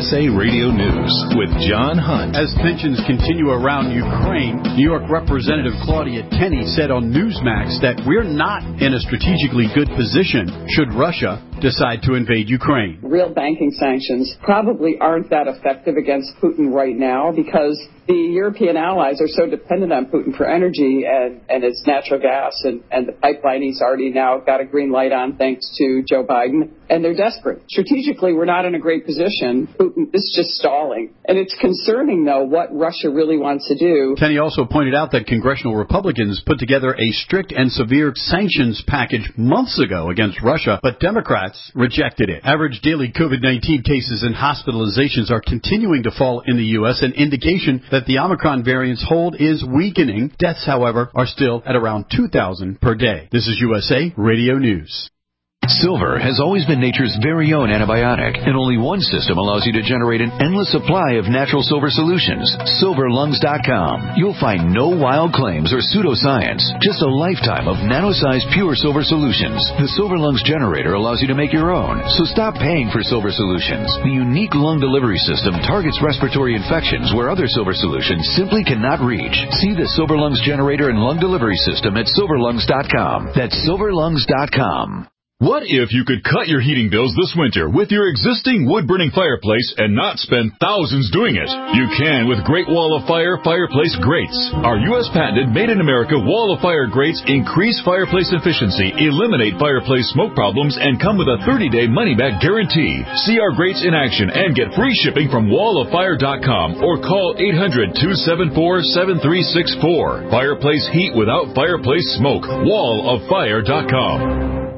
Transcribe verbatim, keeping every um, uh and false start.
S A Radio News with John Hunt. As tensions continue around Ukraine, New York Representative Claudia Tenney said on Newsmax that we're not in a strategically good position should Russia decide to invade Ukraine. Real banking sanctions probably aren't that effective against Putin right now because the European allies are so dependent on Putin for energy and, and its natural gas and, and the pipeline he's already now got a green light on thanks to Joe Biden. And they're desperate. Strategically, we're not in a great position. Putin is just stalling. And it's concerning, though, what Russia really wants to do. Tenney also pointed out that congressional Republicans put together a strict and severe sanctions package months ago against Russia, but Democrats rejected it. Average daily COVID nineteen cases and hospitalizations are continuing to fall in the U S, an indication that the Omicron variant's hold is weakening. Deaths, however, are still at around two thousand per day. This is U S A Radio News. Silver has always been nature's very own antibiotic, and only one system allows you to generate an endless supply of natural silver solutions. silver lungs dot com. You'll find no wild claims or pseudoscience, just a lifetime of nano-sized pure silver solutions. The Silver Lungs generator allows you to make your own, so stop paying for silver solutions. The unique lung delivery system targets respiratory infections where other silver solutions simply cannot reach. See the Silver Lungs generator and lung delivery system at silver lungs dot com. That's silver lungs dot com. What if you could cut your heating bills this winter with your existing wood-burning fireplace and not spend thousands doing it? You can with Great Wall of Fire fireplace grates. Our U S patented made-in-America Wall of Fire grates increase fireplace efficiency, eliminate fireplace smoke problems, and come with a thirty-day money-back guarantee. See our grates in action and get free shipping from wall of fire dot com or call eight hundred, two seven four, seven three six four. Fireplace heat without fireplace smoke. wall of fire dot com.